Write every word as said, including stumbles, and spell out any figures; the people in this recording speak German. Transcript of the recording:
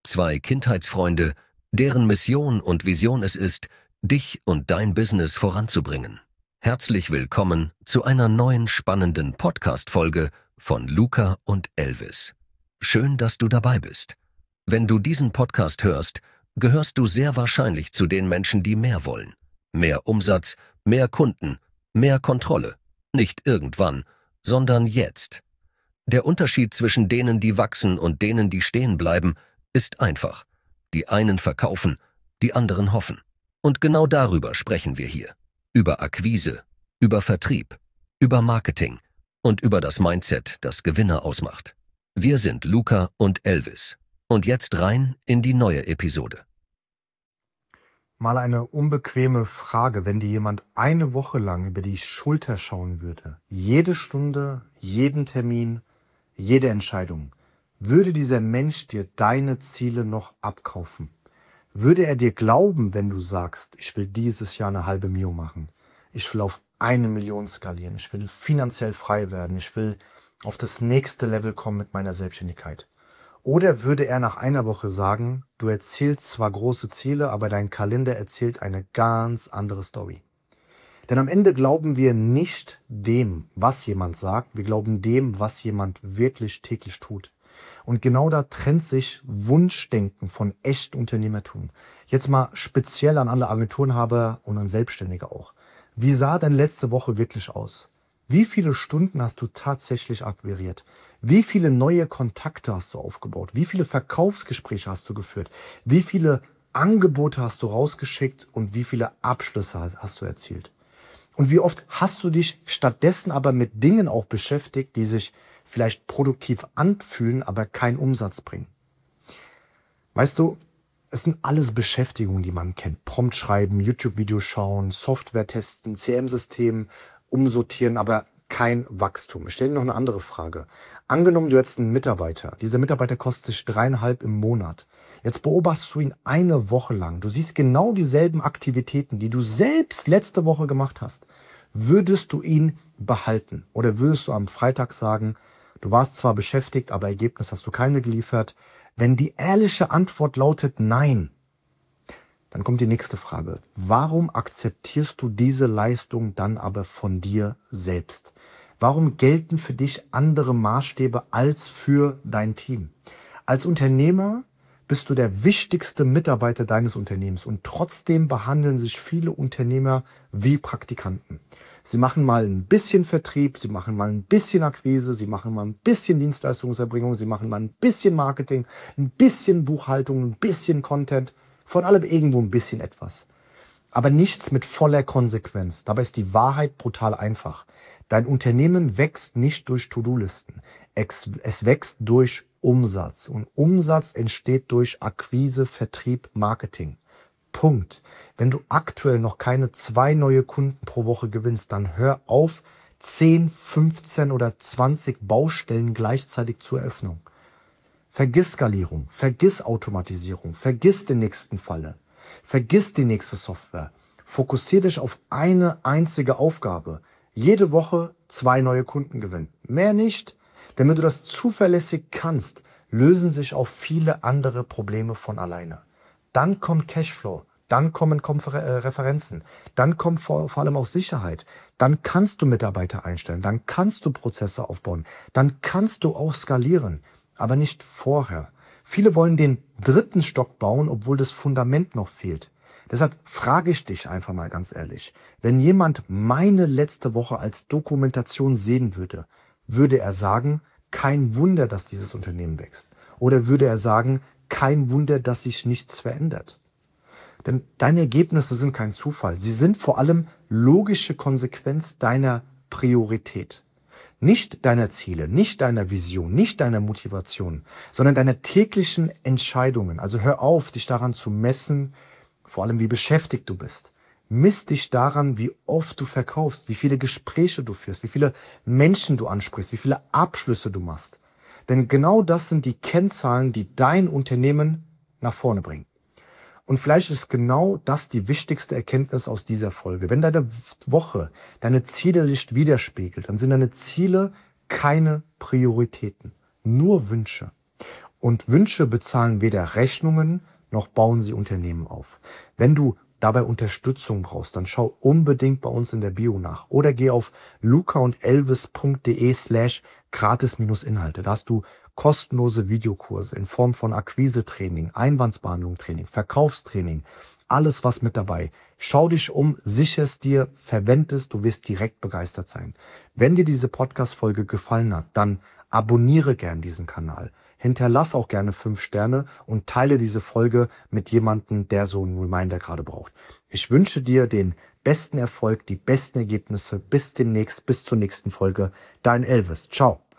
Zwei Kindheitsfreunde, deren Mission und Vision es ist, dich und dein Business voranzubringen. Herzlich willkommen zu einer neuen spannenden Podcast-Folge von Luca und Elvis. Schön, dass du dabei bist. Wenn du diesen Podcast hörst, gehörst du sehr wahrscheinlich zu den Menschen, die mehr wollen. Mehr Umsatz, mehr Kunden, mehr Kontrolle. Nicht irgendwann, sondern jetzt. Der Unterschied zwischen denen, die wachsen und denen, die stehen bleiben, ist einfach. Die einen verkaufen, die anderen hoffen. Und genau darüber sprechen wir hier. Über Akquise, über Vertrieb, über Marketing und über das Mindset, das Gewinner ausmacht. Wir sind Luca und Elvis. Und jetzt rein in die neue Episode. Mal eine unbequeme Frage, wenn dir jemand eine Woche lang über die Schulter schauen würde. Jede Stunde, jeden Termin, jede Entscheidung. Würde dieser Mensch dir deine Ziele noch abkaufen? Würde er dir glauben, wenn du sagst, ich will dieses Jahr eine halbe Mio machen? Ich will auf eine Million skalieren. Ich will finanziell frei werden. Ich will auf das nächste Level kommen mit meiner Selbstständigkeit. Oder würde er nach einer Woche sagen, du erzählst zwar große Ziele, aber dein Kalender erzählt eine ganz andere Story. Denn am Ende glauben wir nicht dem, was jemand sagt, wir glauben dem, was jemand wirklich täglich tut. Und genau da trennt sich Wunschdenken von echtem Unternehmertum. Jetzt mal speziell an alle Agenturenhaber und an Selbstständige auch. Wie sah denn letzte Woche wirklich aus? Wie viele Stunden hast du tatsächlich akquiriert? Wie viele neue Kontakte hast du aufgebaut? Wie viele Verkaufsgespräche hast du geführt? Wie viele Angebote hast du rausgeschickt und wie viele Abschlüsse hast du erzielt? Und wie oft hast du dich stattdessen aber mit Dingen auch beschäftigt, die sich vielleicht produktiv anfühlen, aber keinen Umsatz bringen? Weißt du, es sind alles Beschäftigungen, die man kennt. Prompt schreiben, YouTube-Videos schauen, Software testen, C R M-System umsortieren, aber kein Wachstum. Ich stelle dir noch eine andere Frage. Angenommen, du hättest einen Mitarbeiter. Dieser Mitarbeiter kostet dich dreieinhalb im Monat. Jetzt beobachtest du ihn eine Woche lang. Du siehst genau dieselben Aktivitäten, die du selbst letzte Woche gemacht hast. Würdest du ihn behalten? Oder würdest du am Freitag sagen, du warst zwar beschäftigt, aber Ergebnis hast du keine geliefert? Wenn die ehrliche Antwort lautet nein, dann kommt die nächste Frage. Warum akzeptierst du diese Leistung dann aber von dir selbst? Warum gelten für dich andere Maßstäbe als für dein Team? Als Unternehmer bist du der wichtigste Mitarbeiter deines Unternehmens und trotzdem behandeln sich viele Unternehmer wie Praktikanten. Sie machen mal ein bisschen Vertrieb, sie machen mal ein bisschen Akquise, sie machen mal ein bisschen Dienstleistungserbringung, sie machen mal ein bisschen Marketing, ein bisschen Buchhaltung, ein bisschen Content. Von allem irgendwo ein bisschen etwas. Aber nichts mit voller Konsequenz. Dabei ist die Wahrheit brutal einfach. Dein Unternehmen wächst nicht durch To-Do-Listen. Es wächst durch Umsatz. Und Umsatz entsteht durch Akquise, Vertrieb, Marketing. Punkt. Wenn du aktuell noch keine zwei neue Kunden pro Woche gewinnst, dann hör auf, zehn, fünfzehn oder zwanzig Baustellen gleichzeitig zur Eröffnung. Vergiss Skalierung, vergiss Automatisierung, vergiss den nächsten Falle, vergiss die nächste Software. Fokussier dich auf eine einzige Aufgabe. Jede Woche zwei neue Kunden gewinnen. Mehr nicht, denn wenn du das zuverlässig kannst, lösen sich auch viele andere Probleme von alleine. Dann kommt Cashflow, dann kommen Konfer- äh, Referenzen, dann kommt vor, vor allem auch Sicherheit. Dann kannst du Mitarbeiter einstellen, dann kannst du Prozesse aufbauen, dann kannst du auch skalieren. Aber nicht vorher. Viele wollen den dritten Stock bauen, obwohl das Fundament noch fehlt. Deshalb frage ich dich einfach mal ganz ehrlich, wenn jemand meine letzte Woche als Dokumentation sehen würde, würde er sagen, kein Wunder, dass dieses Unternehmen wächst. Oder würde er sagen, kein Wunder, dass sich nichts verändert. Denn deine Ergebnisse sind kein Zufall. Sie sind vor allem logische Konsequenz deiner Priorität. Nicht deiner Ziele, nicht deiner Vision, nicht deiner Motivation, sondern deiner täglichen Entscheidungen. Also hör auf, dich daran zu messen, vor allem wie beschäftigt du bist. Miss dich daran, wie oft du verkaufst, wie viele Gespräche du führst, wie viele Menschen du ansprichst, wie viele Abschlüsse du machst. Denn genau das sind die Kennzahlen, die dein Unternehmen nach vorne bringen. Und vielleicht ist genau das die wichtigste Erkenntnis aus dieser Folge. Wenn deine Woche deine Ziele nicht widerspiegelt, dann sind deine Ziele keine Prioritäten, nur Wünsche. Und Wünsche bezahlen weder Rechnungen noch bauen sie Unternehmen auf. Wenn du dabei Unterstützung brauchst, dann schau unbedingt bei uns in der Bio nach oder geh auf lucaundelvis.de slash gratis-Inhalte. Da hast du kostenlose Videokurse in Form von Akquise-Training, Einwandsbehandlung-Training, Verkaufstraining, alles was mit dabei. Schau dich um, sicher es dir, verwend es, du wirst direkt begeistert sein. Wenn dir diese Podcast-Folge gefallen hat, dann abonniere gern diesen Kanal. Hinterlass auch gerne fünf Sterne und teile diese Folge mit jemandem, der so einen Reminder gerade braucht. Ich wünsche dir den besten Erfolg, die besten Ergebnisse. Bis demnächst, bis zur nächsten Folge. Dein Elvis. Ciao.